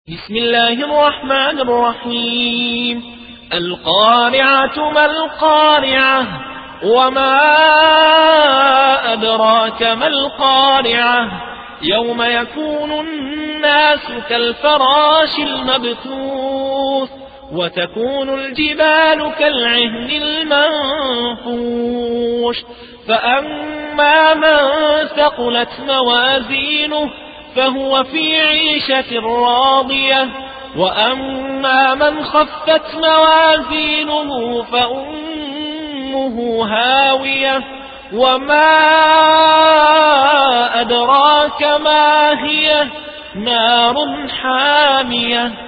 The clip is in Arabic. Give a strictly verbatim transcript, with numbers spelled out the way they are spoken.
بسم الله الرحمن الرحيم. القارعة ما القارعة وما أدراك ما القارعة يوم يكون الناس كالفراش المبثوث وتكون الجبال كالعهن المنفوش فأما من ثقلت موازينه فهو في عيشة راضية وأما من خفت موازينه فأمه هاوية وما أدراك ما هي نار حامية